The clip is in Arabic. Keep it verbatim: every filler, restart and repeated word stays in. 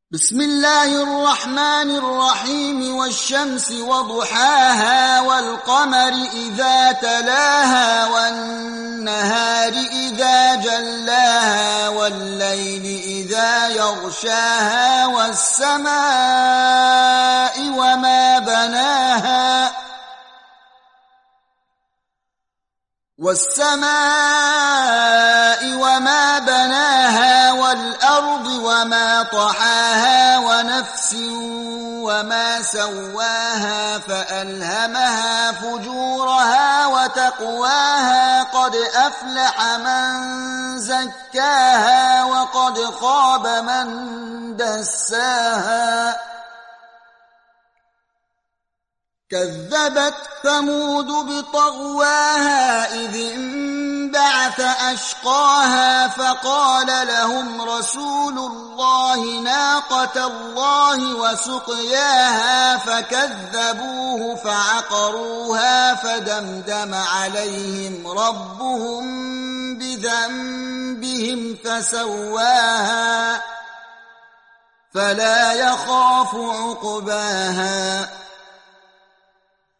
بسم الله الرحمن الرحيم والشمس وضحاها والقمر إذا تلاها والنهار إذا جلاها والليل إذا يغشاها والسماء وما بناها والسماء وما بناها والأرض وما طحاها ونفس وما سواها فألهمها فجورها وتقواها قد أفلح من زكاها وقد خاب من دساها كذبت ثمود بطغواها إذ انبعث أشقاها فقال لهم رسول الله ناقة الله وسقياها فكذبوه فعقروها فدمدم عليهم ربهم بذنبهم فسواها فلا يخاف عقباها